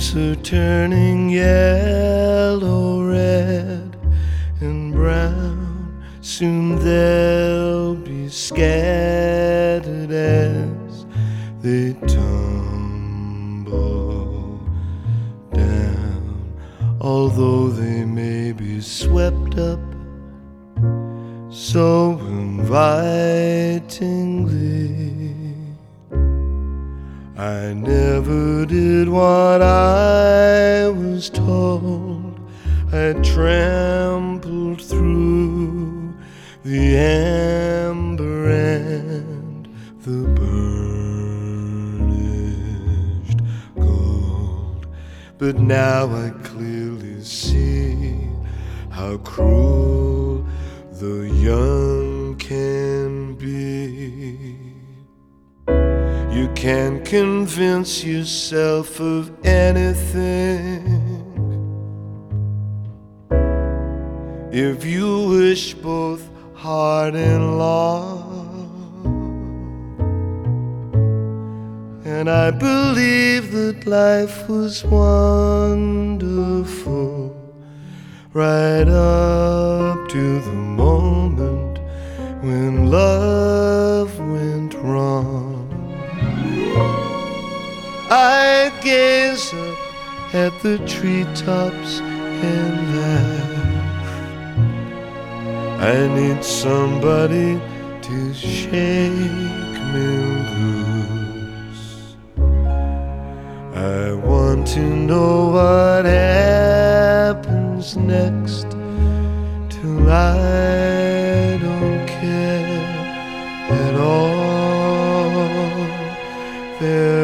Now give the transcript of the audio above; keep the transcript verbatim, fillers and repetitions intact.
Leaves are turning yellow, red, and brown. Soon they'll be scattered as they tumble down, although they may be swept up so invitingly. I never did what I was told. I trampled through the amber and the burnished gold. But now I clearly see how cruel the young can be. You can't convince yourself of anything if you wish both hard and long. And I believe that life was wonderful right up to the moment when love went wrong. I gaze up at the treetops and laugh. I need somebody to shake me loose. I want to know what happens next, till I don't care at all. There